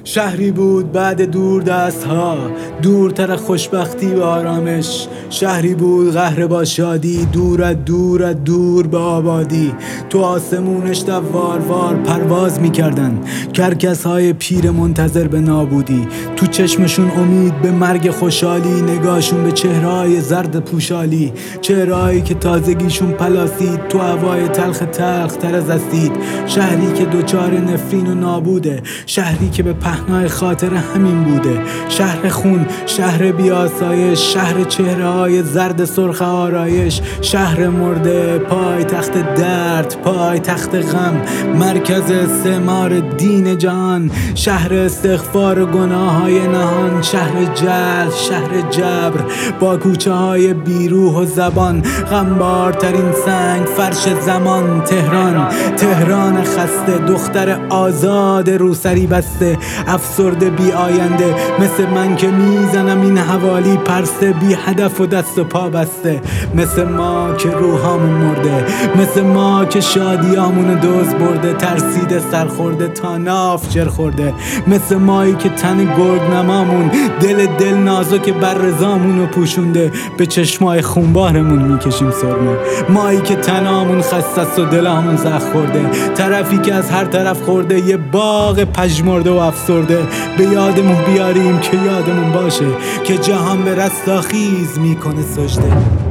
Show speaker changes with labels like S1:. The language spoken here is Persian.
S1: شهری بود بعد دور دست ها، دورتر خوشبختی و آرامش. شهری بود قهر با شادی، دور از دور به آبادی. تو آسمونش دوار وار پرواز میکردن کرکس های پیر منتظر به نابودی. تو چشمشون امید به مرگ خوشحالی، نگاهشون به چهرهای زرد پوشالی، چهرهایی که تازگیشون پلاسید تو هوای تلخ تر از اسید. شهری که دوچار نفرین و نابوده، شهری که به پهنای خاطر همین بوده. شهر خون، شهر بیاسایش، شهر چهره‌های زرد سرخ آرایش. شهر مرده، پای تخت درد، پای تخت غم، مرکز استعمار دین جهان. شهر استغفار و گناه‌های نهان، شهر جهل، شهر جبر با کوچه‌های بیروح و زبان. غمبارترین سنگ فرش زمان، تهران خسته، دختر آزاد روسری بسته، افسرده بی آینده، مثل من که میزنم این حوالی پرسه، بی هدف و دست و پا بسته. مثل ما که روحامون مرده، مثل ما که شادیامونو دوز برده، ترسیده سرخورده تا ناف جر خورده. مثل مایی که تن گرگ نمامون، دل نازک بر رضامونو پوشونده، به چشمای خونبارمون میکشیم سرمه. مایی که تنامون خسته است و دلامون زخم خورده، طرفی که از هر طرف خورده، یه باغ پژمرده و افسرده. به یادمون بیاریم که یادمون باشه که جهان به رستاخیز میکنه سجده.